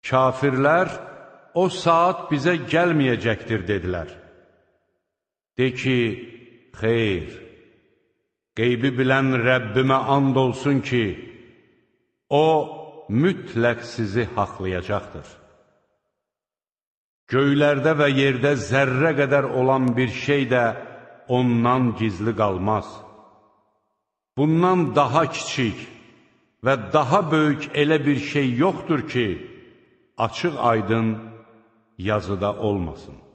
Kafirlər, o saat bizə gəlməyəcəkdir, dedilər. De ki, xeyr, qeybi bilən Rəbbimə and olsun ki, o mütləq sizi haqlayacaqdır. Göylərdə və yerdə zərrə qədər olan bir şey də ondan gizli qalmaz. Bundan daha kiçik və daha böyük elə bir şey yoxdur ki, açıq aydın yazıda olmasın.